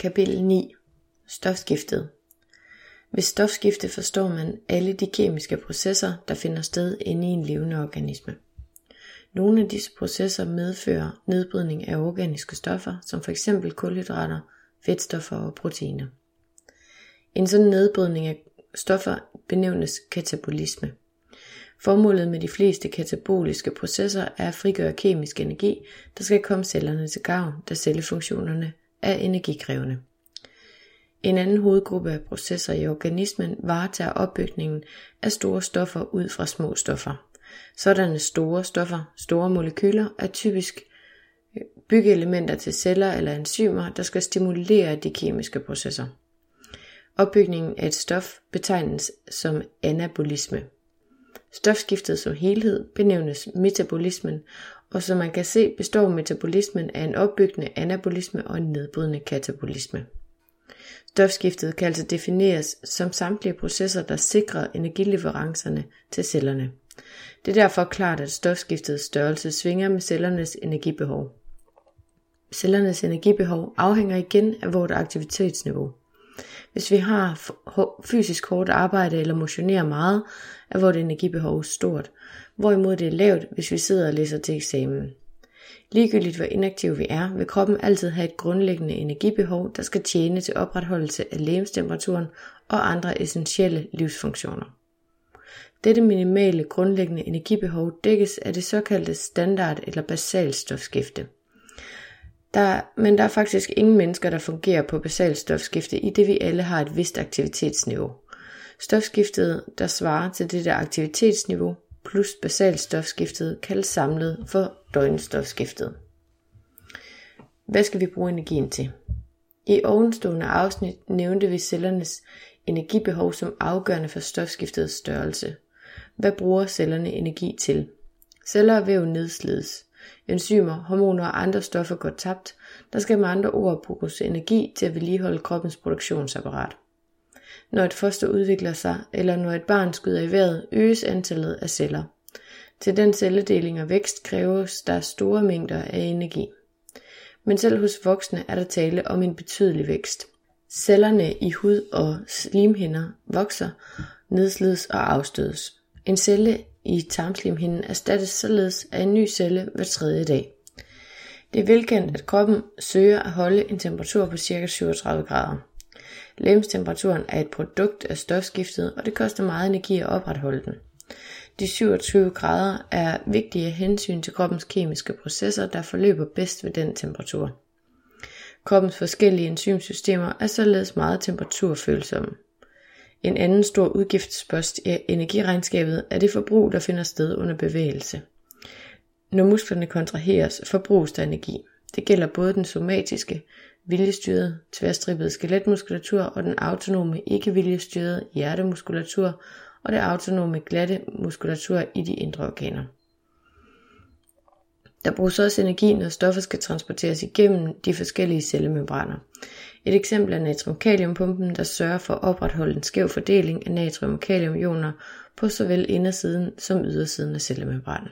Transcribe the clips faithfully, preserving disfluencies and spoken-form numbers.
Kapitel ni. Stofskiftet. Ved stofskifte forstår man alle de kemiske processer, der finder sted inde i en levende organisme. Nogle af disse processer medfører nedbrydning af organiske stoffer, som f.eks. kulhydrater, fedtstoffer og proteiner. En sådan nedbrydning af stoffer benævnes katabolisme. Formålet med de fleste kataboliske processer er at frigøre kemisk energi, der skal komme cellerne til gavn, da cellefunktionerne er energikrævende. En anden hovedgruppe af processer i organismen varetager opbygningen af store stoffer ud fra små stoffer. Sådanne store stoffer, store molekyler, er typisk byggeelementer til celler eller enzymer, der skal stimulere de kemiske processer. Opbygningen af et stof betegnes som anabolisme. Stofskiftet som helhed benævnes metabolismen, og som man kan se består metabolismen af en opbyggende anabolisme og en nedbrydende katabolisme. Stofskiftet kan altså defineres som samtlige processer, der sikrer energileverancerne til cellerne. Det er derfor klart, at stofskiftets størrelse svinger med cellernes energibehov. Cellernes energibehov afhænger igen af vores aktivitetsniveau. Hvis vi har fysisk hårdt arbejde eller motionerer meget, er vores energibehov stort, hvorimod det er lavt, hvis vi sidder og læser til eksamen. Ligegyldigt hvor inaktiv vi er, vil kroppen altid have et grundlæggende energibehov, der skal tjene til opretholdelse af legemstemperaturen og andre essentielle livsfunktioner. Dette minimale grundlæggende energibehov dækkes af det såkaldte standard- eller basalstofskifte. Der, men der er faktisk ingen mennesker, der fungerer på basalstofskifte, i det vi alle har et vist aktivitetsniveau. Stofskiftet, der svarer til dette aktivitetsniveau, plus basalstofskiftet, kaldes samlet for døgnstofskiftet. Hvad skal vi bruge energien til? I ovenstående afsnit nævnte vi cellernes energibehov som afgørende for stofskiftets størrelse. Hvad bruger cellerne energi til? Celler og væv nedslides. Enzymer, hormoner og andre stoffer går tabt. Der skal med andre ord bruges energi til at vedligeholde kroppens produktionsapparat. Når et foster udvikler sig, eller når et barn skyder i vejret, øges antallet af celler. Til den celledeling og vækst kræves der store mængder af energi. Men selv hos voksne er der tale om en betydelig vækst. Cellerne i hud og slimhinder vokser, nedslides og afstødes. En celle i tarmslimhinden erstattes således af en ny celle hver tredje dag. Det er velkendt, at kroppen søger at holde en temperatur på ca. syvogtredive grader. Legemstemperaturen er et produkt af stofskiftet, og det koster meget energi at opretholde den. De syvogtyve grader er vigtige hensyn til kroppens kemiske processer, der forløber bedst ved den temperatur. Kroppens forskellige enzymsystemer er således meget temperaturfølsomme. En anden stor udgiftspost i energiregnskabet er det forbrug, der finder sted under bevægelse. Når musklerne kontraheres, forbruges der energi. Det gælder både den somatiske, viljestyrede, tværstribbede skeletmuskulatur og den autonome, ikke-viljestyrede hjertemuskulatur og det autonome glatte muskulatur i de indre organer. Der bruges også energi, når stoffer skal transporteres igennem de forskellige cellemembraner. Et eksempel er natrium-kaliumpumpen, der sørger for at opretholde en skæv fordeling af natrium- og kaliumioner på såvel indersiden som ydersiden af cellemembranen.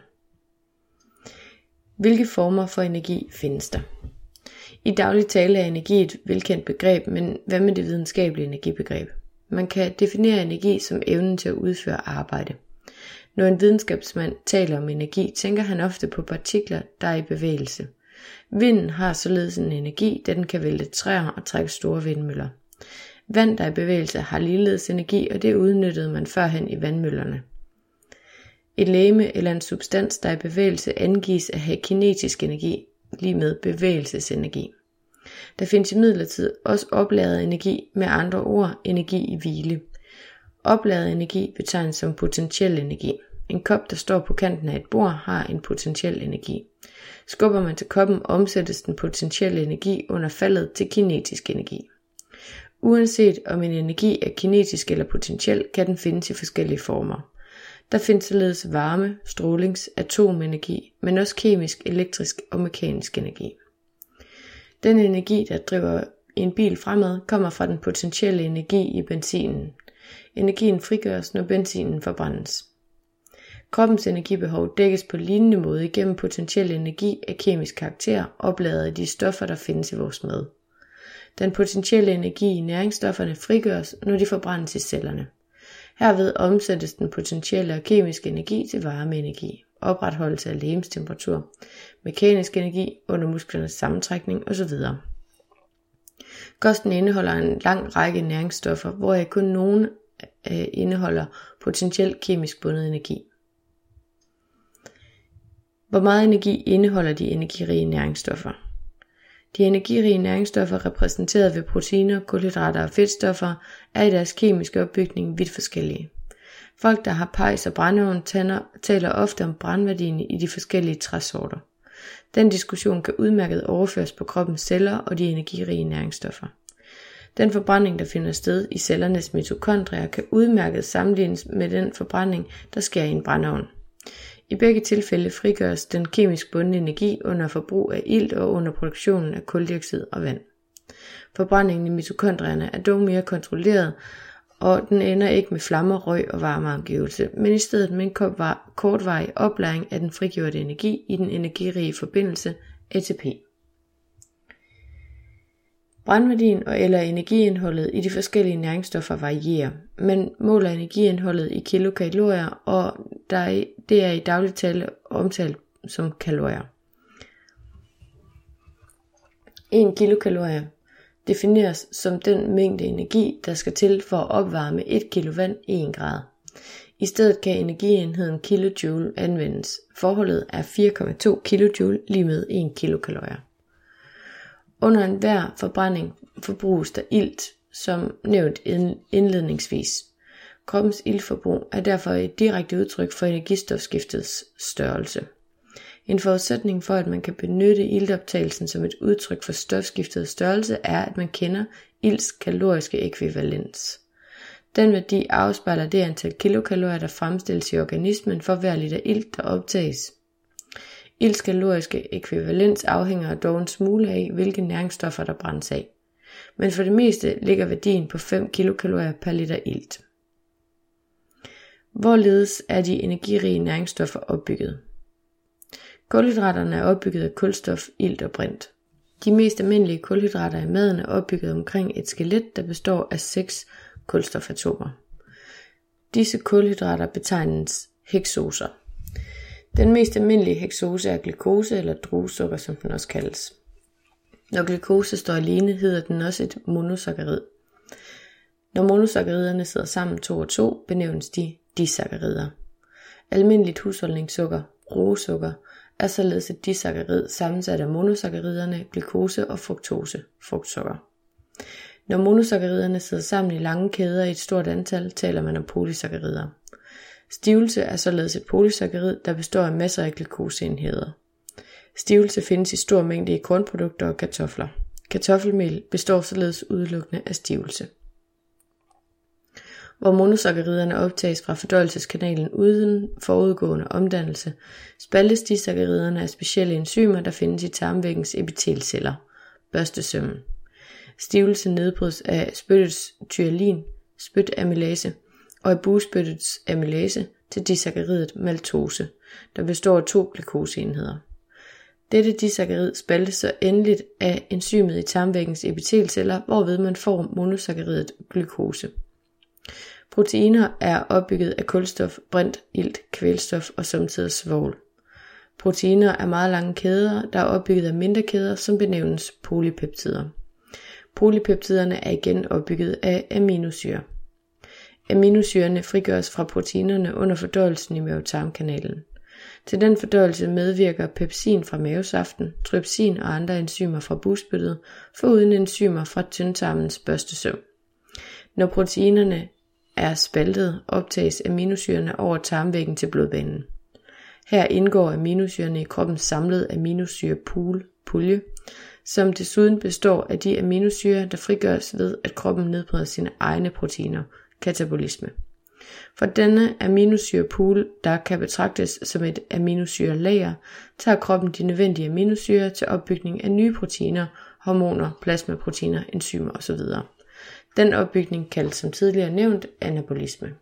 Hvilke former for energi findes der? I daglig tale er energi et velkendt begreb, men hvad med det videnskabelige energibegreb? Man kan definere energi som evnen til at udføre arbejde. Når en videnskabsmand taler om energi, tænker han ofte på partikler, der er i bevægelse. Vinden har således en energi, da den kan vælte træer og trække store vindmøller. Vand, der er i bevægelse, har ligeledes energi, og det udnyttede man førhen i vandmøllerne. Et legeme eller en substans, der er i bevægelse, angives at have kinetisk energi, lige med bevægelsesenergi. Der findes imidlertid også opladet energi, med andre ord energi i hvile. Opladet energi betegnes som potentiel energi. En kop, der står på kanten af et bord, har en potentiel energi. Skubber man til koppen, omsættes den potentielle energi under faldet til kinetisk energi. Uanset om en energi er kinetisk eller potentiel, kan den findes i forskellige former. Der findes således varme, strålings, atomenergi, men også kemisk, elektrisk og mekanisk energi. Den energi, der driver en bil fremad, kommer fra den potentielle energi i benzinen. Energien frigøres, når benzinen forbrændes. Kroppens energibehov dækkes på lignende måde igennem potentiel energi af kemisk karakter, opladet af de stoffer, der findes i vores mad. Den potentielle energi i næringsstofferne frigøres, når de forbrændes i cellerne. Herved omsættes den potentielle og kemiske energi til varmeenergi, opretholdelse af legemstemperatur, mekanisk energi under musklernes sammentrækning osv. Kosten indeholder en lang række næringsstoffer, hvoraf kun nogle øh, indeholder potentielt kemisk bundet energi. Hvor meget energi indeholder de energirige næringsstoffer? De energirige næringsstoffer repræsenteret ved proteiner, kulhydrater og fedtstoffer er i deres kemiske opbygning vidt forskellige. Folk, der har pejs og brændeovn, taler ofte om brændværdien i de forskellige træsorter. Den diskussion kan udmærket overføres på kroppens celler og de energirige næringsstoffer. Den forbrænding, der finder sted i cellernes mitokondrier, kan udmærket sammenlignes med den forbrænding, der sker i en brændeovn. I begge tilfælde frigøres den kemisk bundne energi under forbrug af ilt og under produktionen af kuldioxid og vand. Forbrændingen i mitokondrierne er dog mere kontrolleret, og den ender ikke med flammer, røg og varmeomgivelse, men i stedet med en kortvarig oplæring af den frigjorte energi i den energirige forbindelse A T P. Brændværdien og eller energiindholdet i de forskellige næringsstoffer varierer, men måler energiindholdet i kilokalorier, og der er, det er i daglig tale omtalt som kalorier. en kilokalorie defineres som den mængde energi, der skal til for at opvarme et kilo vand i en grad. I stedet kan energienheden kilojoule anvendes. Forholdet er fire komma to kilojoule lige med en kilokalorie. Under enhver forbrænding forbruges der ilt, som nævnt indledningsvis. Kroppens iltforbrug er derfor et direkte udtryk for energistofskiftets størrelse. En forudsætning for, at man kan benytte iltoptagelsen som et udtryk for stofskiftets størrelse, er, at man kender ilts kaloriske ekvivalens. Den værdi afspejler det antal kilokalorier, der fremstilles i organismen for hver liter ilt, der optages. Ilts kaloriske ekvivalens afhænger dog en smule af, hvilke næringsstoffer der brændes af. Men for det meste ligger værdien på fem kilokalorier per liter ilt. Hvorledes er de energirige næringsstoffer opbygget? Kulhydraterne er opbygget af kulstof, ilt og brint. De mest almindelige kulhydrater i maden er opbygget omkring et skelet, der består af seks kulstofatomer. Disse kulhydrater betegnes heksoser. Den mest almindelige heksose er glukose eller druesukker, som den også kaldes. Når glukose står alene, hedder den også et monosakkarid. Når monosakkariderne sidder sammen to og to, benævnes de disakkarider. Almindeligt husholdningssukker, roesukker, er således et disakkarid sammensat af monosakkariderne, glukose og fruktose, frugtsukker. Når monosakkariderne sidder sammen i lange kæder i et stort antal, taler man om polysakkarider. Stivelse er således et polysakkarid, der består af masser af glukoseenheder. Stivelse findes i stor mængde i kornprodukter og kartofler. Kartoffelmel består således udelukkende af stivelse. Hvor monosakkariderne optages fra fordøjelseskanalen uden forudgående omdannelse, spaltes disakkariderne af specielle enzymer, der findes i tarmvæggens epitelceller, børstesømmen. Stivelse nedbrydes af spyttets tyalin, spytamylase, og af bugspyttets amylase til disakkaridet maltose, der består af to glukoseenheder. Dette disakkarid spaltes så endeligt af enzymet i tarmvæggens epitelceller, hvorved man får monosakkaridet glukose. Proteiner er opbygget af kulstof, brint, ilt, kvælstof og samtidig svovl. Proteiner er meget lange kæder, der er opbygget af mindre kæder, som benævnes polypeptider. Polypeptiderne er igen opbygget af aminosyre. Aminosyrene frigøres fra proteinerne under fordøjelsen i mavetarmkanalen. Til den fordøjelse medvirker pepsin fra mavesaften, trypsin og andre enzymer fra bugspyttet, foruden enzymer fra tyndtarmens børstesøm. Når proteinerne er spaltet, optages aminosyrene over tarmvæggen til blodbanen. Her indgår aminosyrene i kroppens samlede aminosyrepool, pulje, som desuden består af de aminosyrer, der frigøres ved, at kroppen nedbryder sine egne proteiner, katabolisme. For denne aminosyrepool, der kan betragtes som et aminosyrelager, tager kroppen de nødvendige aminosyrer til opbygning af nye proteiner, hormoner, plasmaproteiner, enzymer osv. Den opbygning kaldes som tidligere nævnt anabolisme.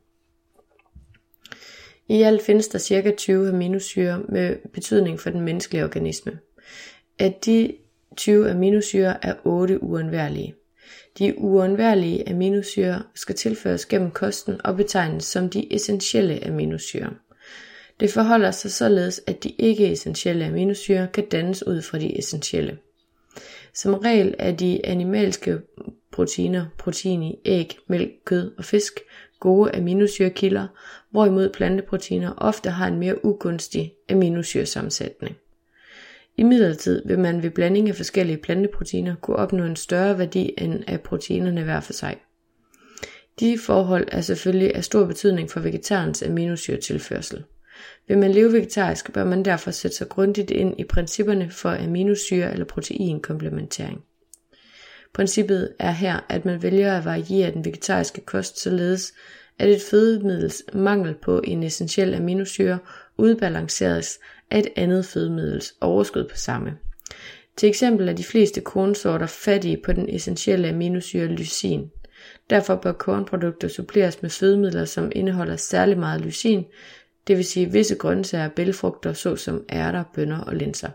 I alt findes der ca. tyve aminosyrer med betydning for den menneskelige organisme. Af de tyve aminosyrer er otte uundværlige. De uundværlige aminosyrer skal tilføres gennem kosten og betegnes som de essentielle aminosyrer. Det forholder sig således, at de ikke-essentielle aminosyrer kan dannes ud fra de essentielle. Som regel er de animalske proteiner, protein i æg, mælk, kød og fisk, gode aminosyrekilder, hvorimod planteproteiner ofte har en mere ugunstig aminosyresammensætning. Imidlertid vil man ved blanding af forskellige planteproteiner kunne opnå en større værdi end af proteinerne hver for sig. De forhold er selvfølgelig af stor betydning for vegetarens aminosyretilførsel. Vil man leve vegetarisk, bør man derfor sætte sig grundigt ind i principperne for aminosyre- eller proteinkomplementering. Princippet er her, at man vælger at variere den vegetariske kost således, at et fødemiddels mangel på en essentiel aminosyre udbalanceres af et andet fødemiddels overskud på samme. Til eksempel er de fleste kornsorter fattige på den essentielle aminosyre lysin. Derfor bør kornprodukter suppleres med fødemidler, som indeholder særlig meget lysin, det vil sige visse grøntsager og bælgfrugter såsom ærter, bønner og linser.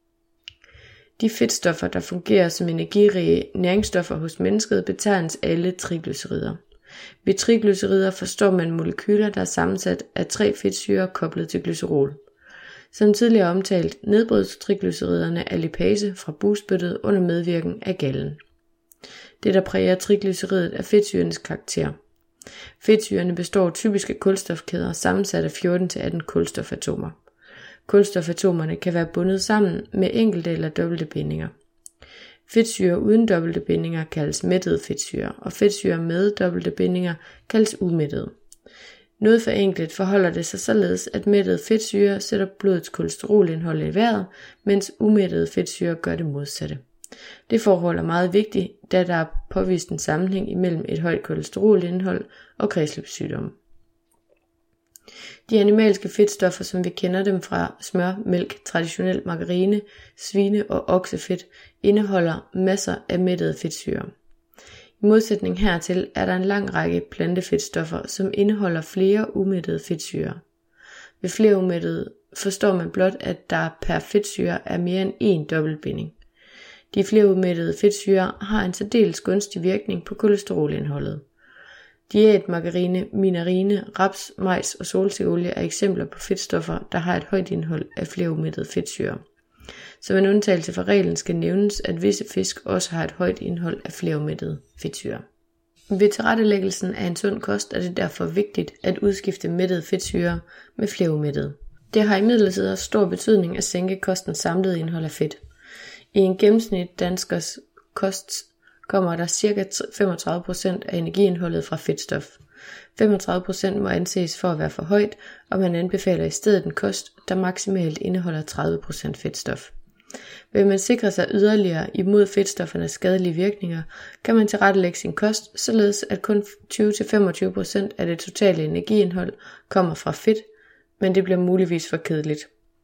De fedtstoffer, der fungerer som energirige næringsstoffer hos mennesket, betegnes alle triglycerider. Ved triglycerider forstår man molekyler, der er sammensat af tre fedtsyrer koblet til glycerol. Som tidligere omtalt, nedbrydes triglyceriderne af lipase fra bugspyttet under medvirken af gallen. Det, der præger triglyceridet, er fedtsyrenes karakter. Fedtsyrerne består typisk af kulstofkæder sammensat af fjorten til atten kulstofatomer. Kulstofatomerne kan være bundet sammen med enkelte eller dobbelte bindinger. Fedtsyrer uden dobbelte bindinger kaldes mættede fedtsyrer, og fedtsyrer med dobbelte bindinger kaldes umættede. Noget forenklet forholder det sig således, at mættede fedtsyrer sætter blodets kolesterolindhold i vejret, mens umættede fedtsyrer gør det modsatte. Det forhold er meget vigtigt, da der er påvist en sammenhæng imellem et højt kolesterolindhold og kredsløbssygdomme. De animalske fedtstoffer, som vi kender dem fra smør, mælk, traditionel margarine, svine- og oksefedt, indeholder masser af mættede fedtsyrer. I modsætning hertil er der en lang række plantefedtstoffer, som indeholder flere umættede fedtsyrer. Ved flere umættede forstår man blot, at der per fedtsyre er mere end én dobbeltbinding. De flerumættede fedtsyrer har en særdeles gunstig virkning på kolesterolindholdet. Diæt, margarine, minarine, raps, majs og solsikkeolie er eksempler på fedtstoffer, der har et højt indhold af flerumættede fedtsyrer. Som en undtagelse fra reglen skal nævnes, at visse fisk også har et højt indhold af flerumættede fedtsyrer. Ved tilrettelæggelsen af en sund kost er det derfor vigtigt at udskifte mættede fedtsyrer med flerumættede. Det har imidlertid også stor betydning at sænke kostens samlede indhold af fedt. I en gennemsnit danskers kost kommer der ca. femogtredive procent af energiindholdet fra fedtstof. femogtredive procent må anses for at være for højt, og man anbefaler i stedet en kost, der maksimalt indeholder tredive procent fedtstof. Vil man sikre sig yderligere imod fedtstoffernes skadelige virkninger, kan man tilrettelægge sin kost, således at kun tyve til femogtyve procent af det totale energiindhold kommer fra fedt, men det bliver muligvis for kedeligt.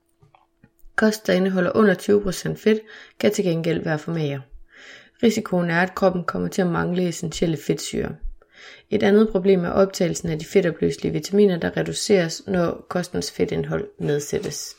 Kost, der indeholder under tyve procent fedt, kan til gengæld være for mager. Risikoen er, at kroppen kommer til at mangle essentielle fedtsyrer. Et andet problem er optagelsen af de fedtopløselige vitaminer, der reduceres, når kostens fedtindhold nedsættes.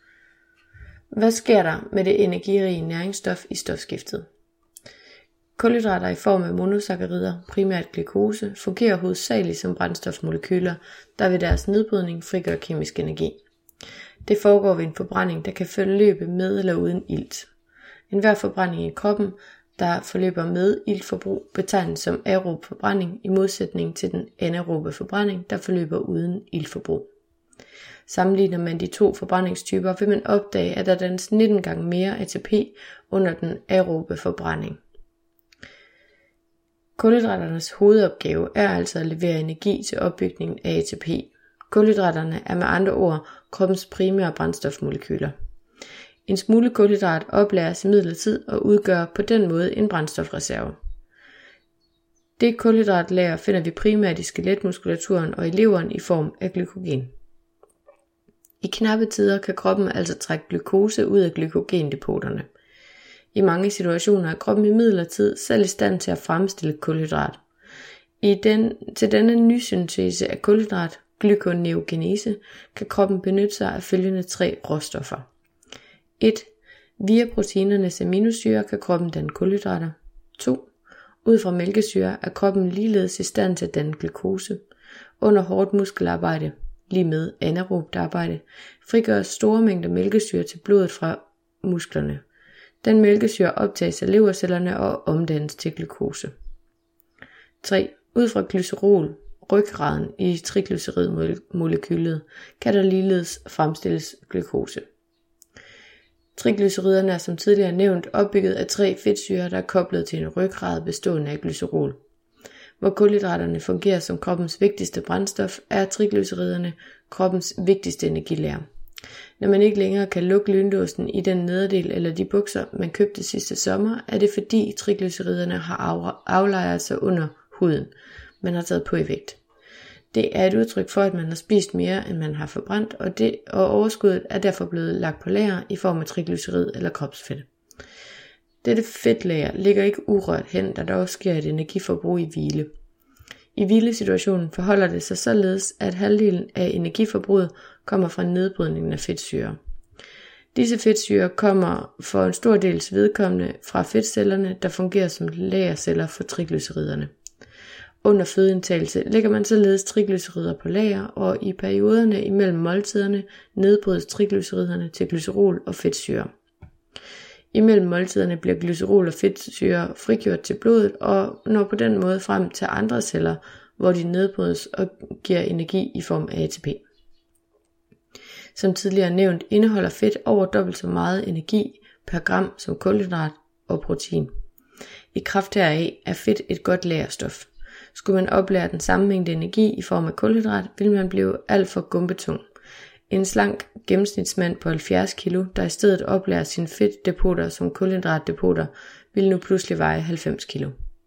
Hvad sker der med det energirige næringsstof i stofskiftet? Kulhydrater i form af monosakkarider, primært glukose, fungerer hovedsageligt som brændstofmolekyler, der ved deres nedbrydning frigør kemisk energi. Det foregår ved en forbrænding, der kan forløbe med eller uden ilt. Enhver forbrænding i kroppen, der forløber med iltforbrug, betegnes som aerob forbrænding i modsætning til den anaerobe forbrænding, der forløber uden iltforbrug. Sammenligner man de to forbrændingstyper, vil man opdage, at der dannes nitten gange mere A T P under den aerobe forbrænding. Kulhydraternes hovedopgave er altså at levere energi til opbygningen af A T P. Kulhydraterne er med andre ord kroppens primære brændstofmolekyler. En smule kulhydrat oplæres imidlertid og udgør på den måde en brændstofreserve. Det kulhydratlager finder vi primært i skeletmuskulaturen og i leveren i form af glykogen. I knappe tider kan kroppen altså trække glukose ud af glykogendepoterne. I mange situationer er kroppen imidlertid selv i stand til at fremstille kulhydrat. I den, til denne nysyntese af kulhydrat, glykoneogenese, kan kroppen benytte sig af følgende tre råstoffer. et. Via proteinernes aminosyre kan kroppen danne kulhydrater. to. Ud fra mælkesyre er kroppen ligeledes i stand til at danne glukose. Under hårdt muskelarbejde, lige med anaerobt arbejde, frigøres store mængder mælkesyre til blodet fra musklerne. Den mælkesyre optages af levercellerne og omdannes til glukose. tre. Ud fra glycerol, ryggraden i triglyceridmolekylet, kan der ligeledes fremstilles glukose. Triglyceriderne er som tidligere nævnt opbygget af tre fedtsyrer, der er koblet til en ryggrad bestående af glycerol. Hvor kulhydraterne fungerer som kroppens vigtigste brændstof, er triglyceriderne kroppens vigtigste energilager. Når man ikke længere kan lukke lynlåsen i den nederdel eller de bukser, man købte sidste sommer, er det fordi triglyceriderne har aflejret sig under huden, man har taget på i vægt. Det er et udtryk for, at man har spist mere, end man har forbrændt, og, det, og overskuddet er derfor blevet lagt på lager i form af triglycerid eller kropsfedt. Dette fedtlager ligger ikke urørt hen, da der også sker et energiforbrug i hvile. I hvilesituationen forholder det sig således, at halvdelen af energiforbruget kommer fra nedbrydningen af fedtsyrer. Disse fedtsyrer kommer for en stor dels vedkommende fra fedtcellerne, der fungerer som lagerceller for triglyceriderne. Under fødeindtagelse lægger man således triglycerider på lager, og i perioderne imellem måltiderne nedbrydes triglyceriderne til glycerol og fedtsyre. Imellem måltiderne bliver glycerol og fedtsyre frigjort til blodet og når på den måde frem til andre celler, hvor de nedbrydes og giver energi i form af A T P. Som tidligere nævnt indeholder fedt over dobbelt så meget energi per gram som kulhydrat og protein. I kraft heraf er fedt et godt lagerstof. Skulle man oplære den samme mængde energi i form af kulhydrat, vil man blive alt for gumpetung. En slank gennemsnitsmand på halvfjerds kilo, der i stedet oplærer sine fedtdepoter som kulhydratdepoter, vil nu pludselig veje halvfems kilo.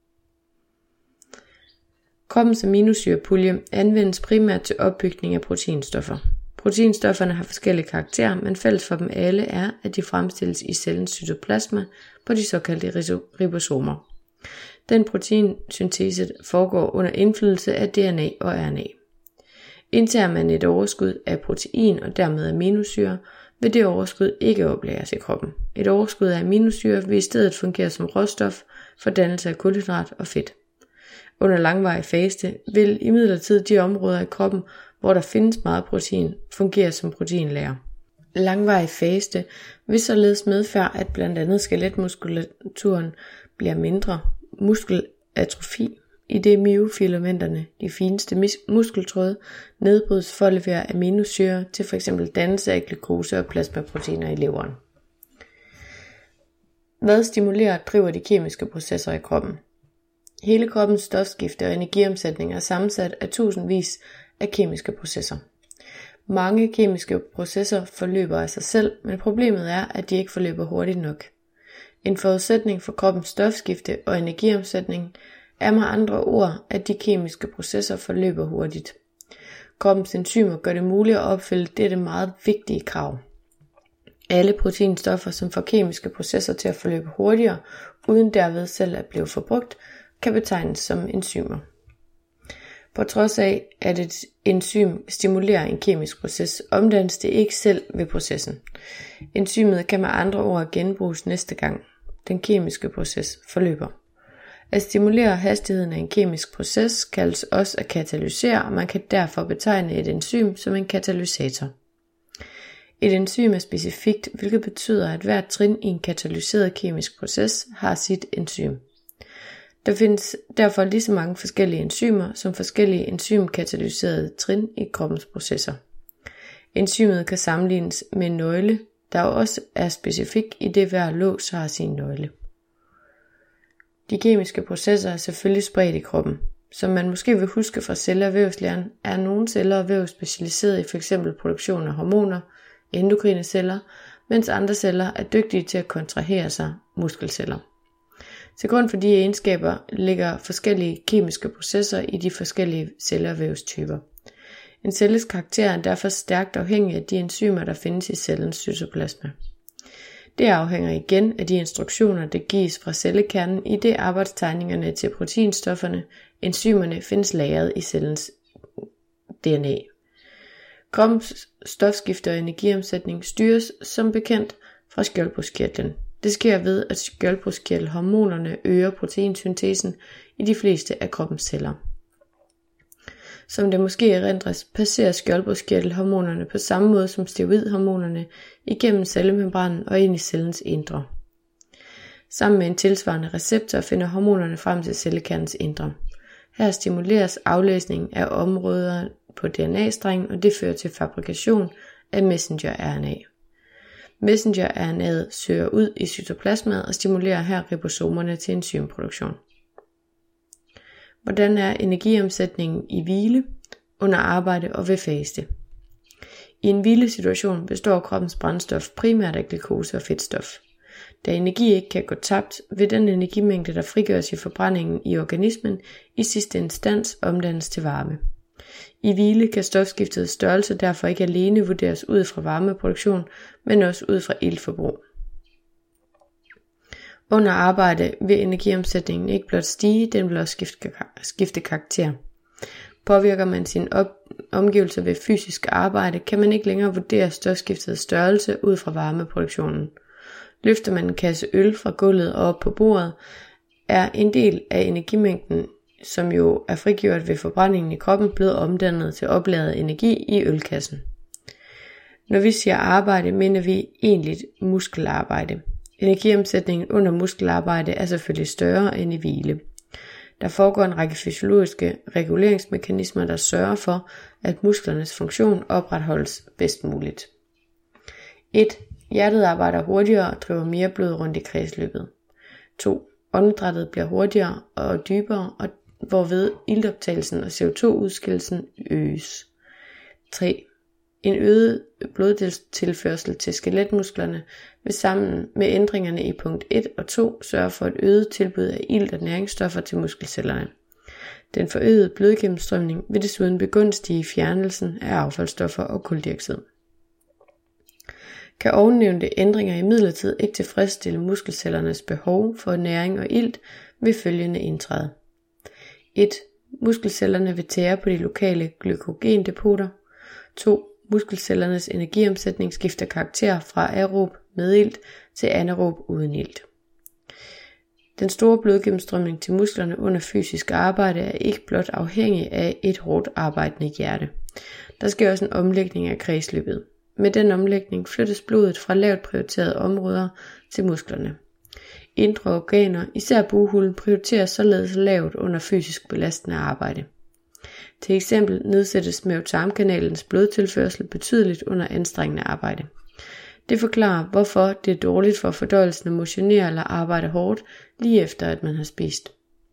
Kroppens aminosyrepulje anvendes primært til opbygning af proteinstoffer. Proteinstofferne har forskellige karakterer, men fælles for dem alle er, at de fremstilles i cellens cytoplasma på de såkaldte ribosomer. Den proteinsyntese foregår under indflydelse af D N A og R N A. Indtager man et overskud af protein og dermed aminosyre, vil det overskud ikke oplæres i kroppen. Et overskud af aminosyre vil i stedet fungere som råstof for dannelse af kulhydrat og fedt. Under langvarig faste vil imidlertid de områder i kroppen, hvor der findes meget protein, fungere som proteinlager. Langvarig faste vil således medføre, at blandt andet skeletmuskulaturen bliver mindre, muskelatrofi, i det myofilamenterne, de fineste muskeltråde, nedbrydes for at levere aminosyre til f.eks. dannelse af glukose og plasmaproteiner i leveren. Hvad stimulerer og driver de kemiske processer i kroppen? Hele kroppens stofskifte og energiomsætning er sammensat af tusindvis af kemiske processer. Mange kemiske processer forløber af sig selv, men problemet er, at de ikke forløber hurtigt nok. En forudsætning for kroppens stofskifte og energiomsætning er med andre ord, at de kemiske processer forløber hurtigt. Kroppens enzymer gør det muligt at opfylde dette meget vigtige krav. Alle proteinstoffer, som får kemiske processer til at forløbe hurtigere, uden derved selv at blive forbrugt, kan betegnes som enzymer. På trods af, at et enzym stimulerer en kemisk proces, omdannes det ikke selv ved processen. Enzymet kan med andre ord genbruges næste gang den kemiske proces forløber. At stimulere hastigheden af en kemisk proces kaldes også at katalysere, og man kan derfor betegne et enzym som en katalysator. Et enzym er specifikt, hvilket betyder, at hvert trin i en katalyseret kemisk proces har sit enzym. Der findes derfor lige så mange forskellige enzymer som forskellige enzymkatalyserede trin i kroppens processer. Enzymet kan sammenlignes med en nøgle, der også er specifik, i det hver lås har sin nøgle. De kemiske processer er selvfølgelig spredt i kroppen. Som man måske vil huske fra celle- og vævslæren, er nogle celler og væv specialiseret i f.eks. produktion af hormoner, endokrine celler, mens andre celler er dygtige til at kontrahere sig, muskelceller. Til grund for de egenskaber ligger forskellige kemiske processer i de forskellige celle- og vævstyper. En celles karakter er derfor stærkt afhængig af de enzymer, der findes i cellens cytoplasma. Det afhænger igen af de instruktioner, der gives fra cellekernen, i det arbejdstegningerne til proteinstofferne, enzymerne, findes lagret i cellens D N A. Kroppens stofskifte og energiomsætning styres som bekendt fra skjoldbruskkirtlen. Det sker ved, at skjoldbruskkirtelhormonerne øger proteinsyntesen i de fleste af kroppens celler. Som det måske erindres, passerer skjoldbruskkirtelhormonerne på samme måde som steroidhormonerne igennem cellemembranen og ind i cellens indre. Sammen med en tilsvarende receptor finder hormonerne frem til cellekernens indre. Her stimuleres aflæsningen af områder på D N A-strengen, og det fører til fabrikation af messenger-R N A. Messenger-R N A'et søger ud i cytoplasmaet og stimulerer her ribosomerne til enzymproduktion. Hvordan er energiomsætningen i hvile, under arbejde og ved faste? I en hvilesituation består kroppens brændstof primært af glukose og fedtstof. Da energi ikke kan gå tabt, vil den energimængde, der frigøres i forbrændingen i organismen, i sidste instans omdannes til varme. I hvile kan stofskiftets størrelse derfor ikke alene vurderes ud fra varmeproduktion, men også ud fra iltforbrug. Under arbejde vil energiomsætningen ikke blot stige, den vil også skifte, skifte karakter. Påvirker man sin op- omgivelser ved fysisk arbejde, kan man ikke længere vurdere stofskiftets størrelse ud fra varmeproduktionen. Løfter man en kasse øl fra gulvet og op på bordet, er en del af energimængden, som jo er frigjort ved forbrændingen i kroppen, blevet omdannet til opladet energi i ølkassen. Når vi siger arbejde, mener vi egentligt muskelarbejde. Energiomsætningen under muskelarbejde er selvfølgelig større end i hvile. Der foregår en række fysiologiske reguleringsmekanismer, der sørger for, at musklernes funktion opretholdes bedst muligt. et. Hjertet arbejder hurtigere og driver mere blod rundt i kredsløbet. to. Åndedrættet bliver hurtigere og dybere, og hvorved iltoptagelsen og C O to udskillelsen øges. tre. En øget blodtilførsel til skeletmusklerne vil sammen med ændringerne i punkt et og to sørge for et øget tilbud af ilt og næringsstoffer til muskelcellerne. Den forøgede blodgennemstrømning vil desuden begunstige fjernelsen af affaldsstoffer og kuldioxid. Kan ovennævnte ændringer imidlertid ikke tilfredsstille muskelcellernes behov for næring og ilt, vil følgende indtræde. et. Muskelcellerne vil tære på de lokale glykogendepoter. to. Muskelcellernes energiomsætning skifter karakter fra aerob med ilt til anaerob uden ilt. Den store blodgennemstrømning til musklerne under fysisk arbejde er ikke blot afhængig af et hårdt arbejdende hjerte. Der sker også en omlægning af kredsløbet. Med den omlægning flyttes blodet fra lavt prioriterede områder til musklerne. Indre organer, især bughulen, prioriteres således lavt under fysisk belastende arbejde. Til eksempel nedsættes mavetarmkanalens blodtilførsel betydeligt under anstrengende arbejde. Det forklarer, hvorfor det er dårligt for fordøjelsen at motionere eller arbejde hårdt lige efter at man har spist.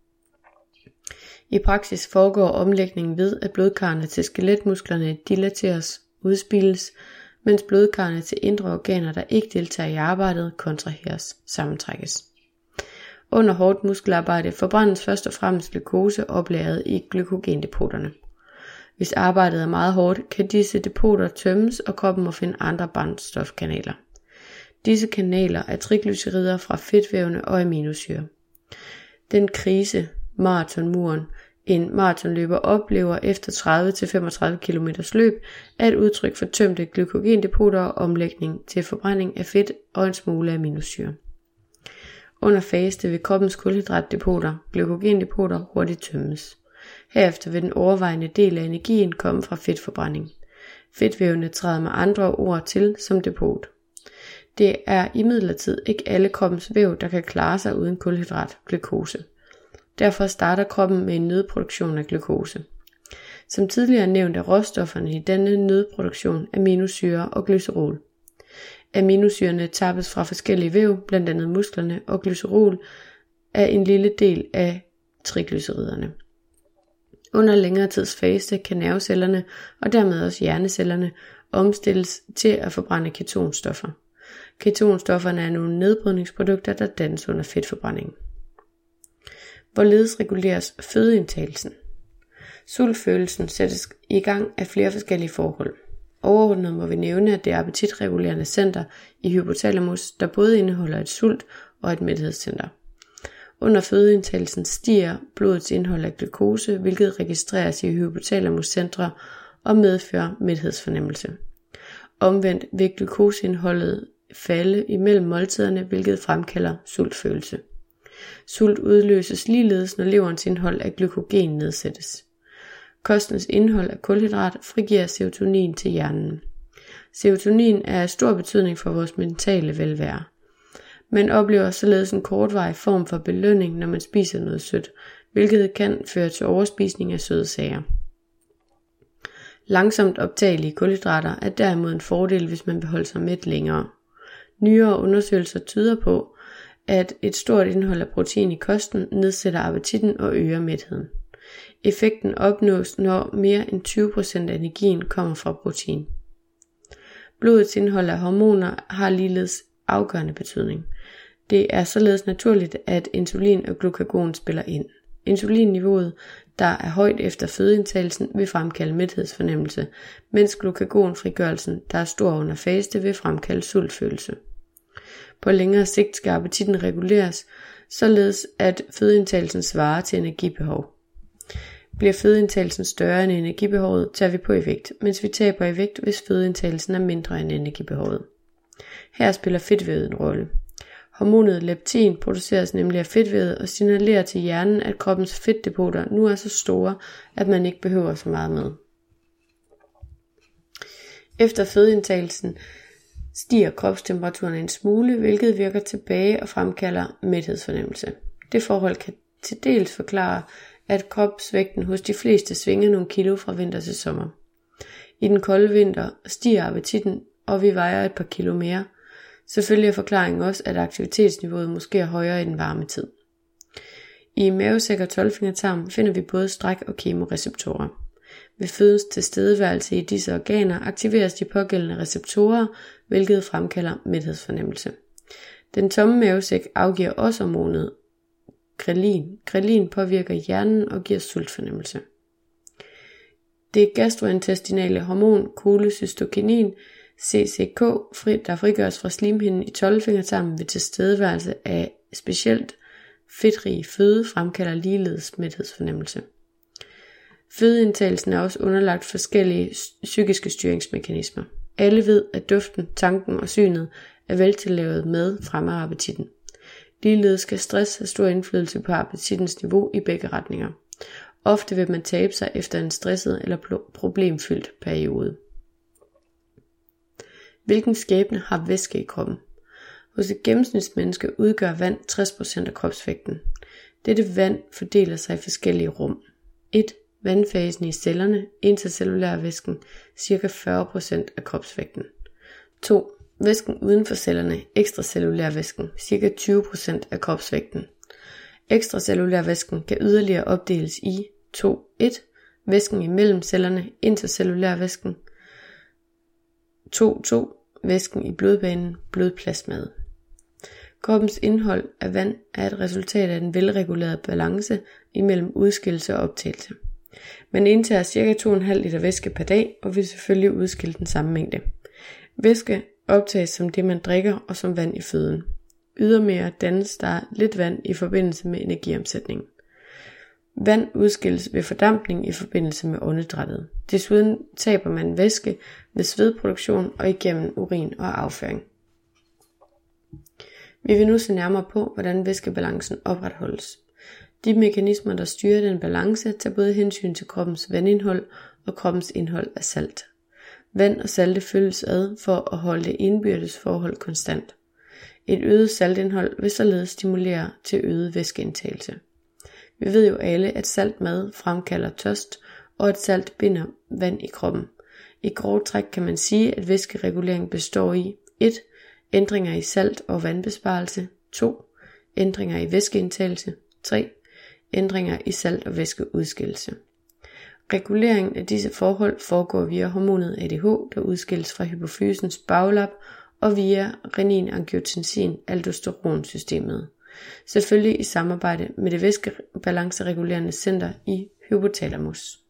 I praksis foregår omlægningen ved, at blodkarrene til skeletmusklerne dilateres, udspildes, mens blodkarrene til indre organer, der ikke deltager i arbejdet, kontraheres, sammentrækkes. Under hårdt muskelarbejde forbrændes først og fremmest glukose oplagret i glykogendepoterne. Hvis arbejdet er meget hårdt, kan disse depoter tømmes, og kroppen må finde andre brændstofkanaler. Disse kanaler er triglycerider fra fedtvævene og aminosyre. Den krise, maratonmuren, en maratonløber oplever efter tredive til femogtredive kilometer løb, er et udtryk for tømte glykogendepoter og omlægning til forbrænding af fedt og en smule aminosyre. Under faste vil kroppens kulhydratdepoter, glykogendepoter, hurtigt tømmes. Herefter vil den overvejende del af energien komme fra fedtforbrænding. Fedtvævene træder med andre ord til som depot. Det er imidlertid ikke alle kroppens væv, der kan klare sig uden kulhydrat, glukose. Derfor starter kroppen med en nødproduktion af glukose. Som tidligere nævnt er råstofferne i denne nødproduktion aminosyre og glycerol. Aminosyrene tappes fra forskellige væv, blandt andet musklerne, og glycerol er en lille del af triglyceriderne. Under længere tids faste kan nervecellerne og dermed også hjernecellerne omstilles til at forbrænde ketonstoffer. Ketonstofferne er nogle nedbrydningsprodukter, der dannes under fedtforbrændingen. Hvorledes reguleres fødeindtagelsen? Sultfølelsen sættes i gang af flere forskellige forhold. Overordnet må vi nævne, at det er appetitregulerende center i hypotalamus, der både indeholder et sult- og et mæthedscenter. Under fødeindtagelsen stiger blodets indhold af glukose, hvilket registreres i hypotalamuscentre og medfører mæthedsfornemmelse. Omvendt vil glukoseindholdet falde imellem måltiderne, hvilket fremkalder sultfølelse. Sult udløses ligeledes, når leverens indhold af glykogen nedsættes. Kostens indhold af kulhydrat frigiver serotonin til hjernen. Serotonin er af stor betydning for vores mentale velvære. Man oplever således en kortvarig form for belønning, når man spiser noget sødt, hvilket kan føre til overspisning af søde sager. Langsomt optagelige kulhydrater er derimod en fordel, hvis man vil holde sig mæt længere. Nyere undersøgelser tyder på, at et stort indhold af protein i kosten nedsætter appetitten og øger mætheden. Effekten opnås, når mere end tyve procent af energien kommer fra protein. Blodets indhold af hormoner har ligeledes afgørende betydning. Det er således naturligt, at insulin og glukagon spiller ind. Insulinniveauet, der er højt efter fødeindtagelsen, vil fremkalde mæthedsfornemmelse, mens glukagonfrigørelsen, der er stor under faste, vil fremkalde sultfølelse. På længere sigt skal appetitten reguleres, således at fødeindtagelsen svarer til energibehov. Bliver fødeindtagelsen større end energibehovet, tager vi på i vægt, mens vi taber i vægt, hvis fødeindtagelsen er mindre end energibehovet. Her spiller fedtvævet en rolle. Hormonet leptin produceres nemlig af fedtvævet og signalerer til hjernen, at kroppens fedtdepoter nu er så store, at man ikke behøver så meget mad. Efter fødeindtagelsen stiger kropstemperaturen en smule, hvilket virker tilbage og fremkalder mæthedsfornemmelse. Det forhold kan til dels forklare, at kropsvægten hos de fleste svinger nogle kilo fra vinter til sommer. I den kolde vinter stiger appetitten, og vi vejer et par kilo mere. Selvfølgelig er forklaringen også, at aktivitetsniveauet måske er højere i den varme tid. I mavesæk og tolvfingertarm finder vi både stræk- og kemoreceptorer. Ved fødens tilstedeværelse i disse organer aktiveres de pågældende receptorer, hvilket fremkalder mæthedsfornemmelse. Den tomme mavesæk afgiver også hormonet grelin. Grelin påvirker hjernen og giver sultfornemmelse. Det gastrointestinale hormon cholecystokinin, C C K, der frigøres fra slimhinden i tolvfingertarmen ved tilstedeværelse af specielt fedtrig føde, fremkalder ligeledes mæthedsfornemmelse. Fødeindtagelsen er også underlagt forskellige psykiske styringsmekanismer. Alle ved, at duften, tanken og synet af veltillavet mad fremmer appetitten. Ligeledes kan stress have stor indflydelse på appetittens niveau i begge retninger. Ofte vil man tabe sig efter en stresset eller problemfyldt periode. Hvilken skæbne har væske i kroppen? Hos et gennemsnitsmenneske udgør vand tres procent af kropsvægten. Dette vand fordeler sig i forskellige rum. et. Vandfasen i cellerne, intercellulær væsken, ca. fyrre procent af kropsvægten. to. Væsken uden for cellerne, ekstracellulær væsken, ca. tyve procent af kropsvægten. Ekstracellulær væsken kan yderligere opdeles i to. et. Væsken imellem cellerne, intercellulær væsken. to. to. Væsken i blodbanen, blodplasmaet. Kroppens indhold af vand er et resultat af en velreguleret balance imellem udskillelse og optagelse. Man indtager ca. to komma fem liter væske per dag og vil selvfølgelig udskille den samme mængde. Væske optages som det man drikker og som vand i føden. Ydermere dannes der lidt vand i forbindelse med energiomsætning. Vand udskilles ved fordampning i forbindelse med åndedrættet. Desuden taber man væske ved svedproduktion og igennem urin og afføring. Vi vil nu se nærmere på, hvordan væskebalancen opretholdes. De mekanismer, der styrer den balance, tager både hensyn til kroppens vandindhold og kroppens indhold af salt. Vand og salte følges ad for at holde det indbyrdes forhold konstant. Et øget saltindhold vil således stimulere til øget væskeindtagelse. Vi ved jo alle, at salt mad fremkalder tørst, og at salt binder vand i kroppen. I grove træk kan man sige, at væskeregulering består i et. Ændringer i salt- og vandbesparelse. to. Ændringer i væskeindtagelse. tre. Ændringer i salt- og væskeudskillelse. Reguleringen af disse forhold foregår via hormonet A D H, der udskilles fra hypofysens baglap, og via renin-angiotensin-aldosteronsystemet. Selvfølgelig i samarbejde med det væskebalanceregulerende center i hypotalamus.